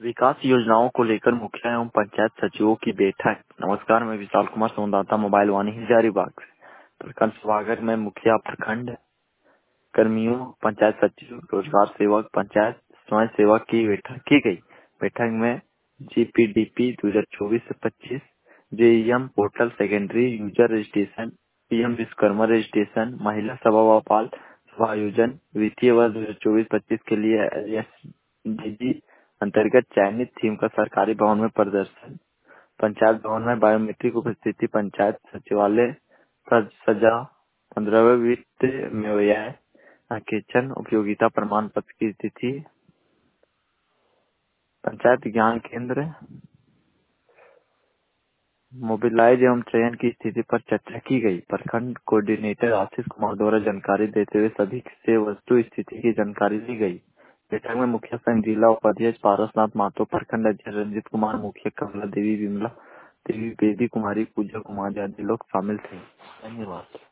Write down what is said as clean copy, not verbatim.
विकास योजनाओं को लेकर मुखिया एवं पंचायत सचिवों की बैठक। नमस्कार, मैं विशाल कुमार, संवाददाता मोबाइल वाणी हजारीबाग से। प्रखंड सभागार में मुखिया, प्रखंड कर्मियों, पंचायत सचिव, रोजगार सेवक, पंचायत स्वयं सेवक की बैठक की गई। बैठक में जीपीडीपी 2024 से 25, GEM portal, secondary user registration, PM Vishwakarma registration, महिला सभा व बाल सभा आयोजन, वित्तीय वर्ष 2024-25 के लिए एसडीजी अंतर्गत चयनित थीम का सरकारी भवन में प्रदर्शन, पंचायत भवन में बायोमेट्रिक उपस्थिति, पंचायत सचिवालय सजा 15वें वित्त में व्यय किचन उपयोगिता प्रमाण पत्र की स्थिति, पंचायत ज्ञान केंद्र, मोबिलाइज एवं चयन की स्थिति पर चर्चा की गई। प्रखंड कोऑर्डिनेटर आशीष कुमार द्वारा जानकारी देते हुए सभी से वस्तु स्थिति की जानकारी दी गई। बैठक में मुखिया संघ जिला उपाध्यक्ष पारसनाथ महतो, प्रखंड अध्यक्ष रंजित कुमार, मुखिया कमला देवी, विमला देवी, बेदी कुमारी, पूजा कुमार आदि लोग शामिल थे। धन्यवाद।